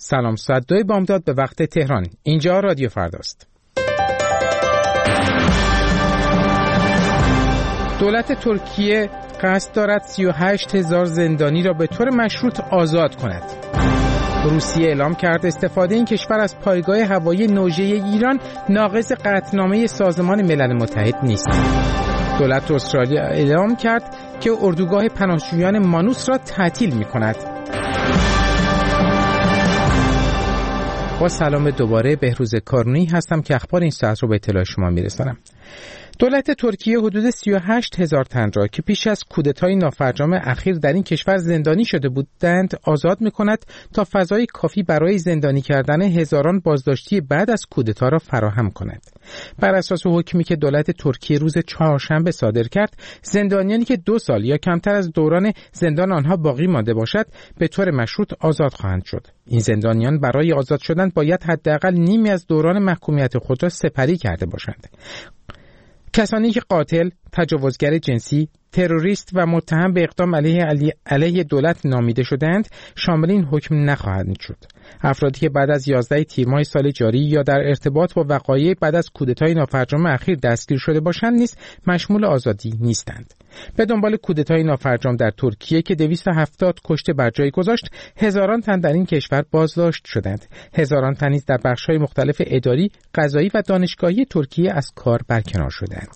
سلام، ساعت 2 بامداد به وقت تهران. اینجا رادیو فرداست. دولت ترکیه قصد دارد 38,000 زندانی را به طور مشروط آزاد کند. روسیه اعلام کرد استفاده این کشور از پایگاه هوایی نوژه ایران ناقض قطعنامه سازمان ملل متحد نیست. دولت استرالیا اعلام کرد که اردوگاه پناهجویان مانوس را تعطیل می‌کند. با سلام دوباره، بهروز کارونی هستم که اخبار این ساعت رو به اطلاع شما میرسانم. دولت ترکیه حدود 38,000 تن را که پیش از کودتای نافرجام اخیر در این کشور زندانی شده بودند آزاد می‌کند تا فضای کافی برای زندانی کردن هزاران بازداشتی بعد از کودتا را فراهم کند. بر اساس حکمی که دولت ترکیه روز چهارشنبه صادر کرد، زندانیانی که 2 سال یا کمتر از دوران زندان آنها باقی مانده باشد به طور مشروط آزاد خواهند شد. این زندانیان برای آزاد شدن باید حداقل نیمی از دوران محکومیت خود را سپری کرده باشند. کسانی که قاتل، تجاوزگر جنسی، تروریست و متهم به اقدام علیه دولت نامیده شدند شامل این حکم نخواهند شد. افرادی که بعد از 11 تیر ماه سال جاری یا در ارتباط با وقایع بعد از کودتای نافرجام اخیر دستگیر شده باشند نیز مشمول آزادی نیستند. به دنبال کودتای نافرجام در ترکیه که 270 کشته بر جای گذاشت، هزاران تن در این کشور بازداشت شدند. هزاران تن نیز در بخش‌های مختلف اداری، قضایی و دانشگاهی ترکیه از کار برکنار شدند.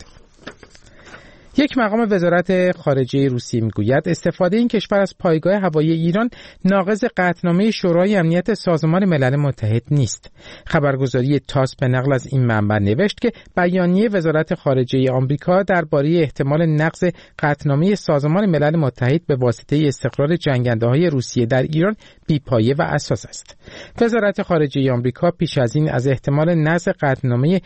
یک مقام وزارت خارجه روسیه میگوید استفاده این کشور از پایگاه هوایی ایران ناقض قطعنامه شورای امنیت سازمان ملل متحد نیست. خبرگزاری تاس به نقل از این منبع نوشت که بیانیه وزارت خارجه آمریکا درباره احتمال نقض قطعنامه سازمان ملل متحد به واسطه استقرار جنگنده‌های روسیه در ایران بی‌پایه و اساس است. وزارت خارجه آمریکا پیش از این از احتمال نقض قطعنامه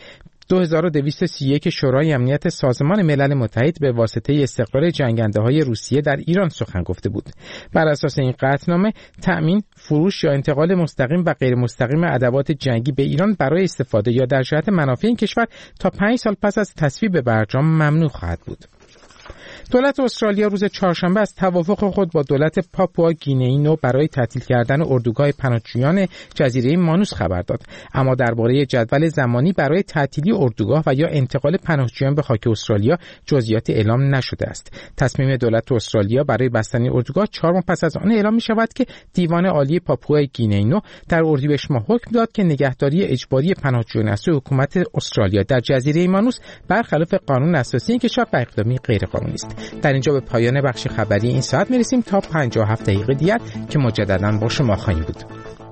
2231 شورای امنیت سازمان ملل متحد به واسطه استقرار جنگنده‌های روسیه در ایران سخن گفته بود. بر اساس این قطعنامه تأمین، فروش یا انتقال مستقیم و غیر مستقیم ادوات جنگی به ایران برای استفاده یا در جهت منافع این کشور تا 5 سال پس از تصویب برجام ممنوع خواهد بود. دولت استرالیا روز چهارشنبه از توافق خود با دولت پاپوا گینئی نو برای تعطیل کردن اردوگاه پناهجویان جزیره مانوس خبر داد، اما درباره جدول زمانی برای تعطیلی اردوگاه و یا انتقال پناهجویان به خاک استرالیا جزئیات اعلام نشده است. تصمیم دولت استرالیا برای بستن اردوگاه 4 ماه پس از آن اعلام می شود که دیوان عالی پاپوا گینئی نو در اردیبهشت ماه حکم داد که نگهداری اجباری پناهجویان از سوی حکومت استرالیا در جزیره مانوس برخلاف قانون اساسی این کشور و اقدامی غیرقانونی است. در اینجا به پایان بخش خبری این ساعت میرسیم تا 57 دقیقه دیگر که مجددا با شما خواهیم بود.